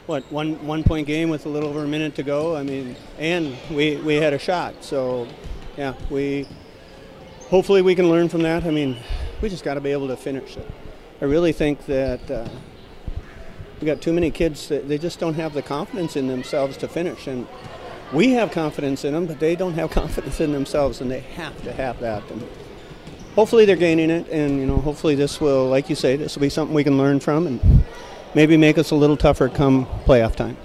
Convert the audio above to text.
one point game with a little over a minute to go. I mean, and we had a shot. So, yeah, hopefully we can learn from that. I mean, we just got to be able to finish it. I really think that we got too many kids that they just don't have the confidence in themselves to finish. And we have confidence in them, but they don't have confidence in themselves, and they have to have that. And hopefully they're gaining it, and hopefully this will, like you say, this will be something we can learn from, and maybe make us a little tougher come playoff time.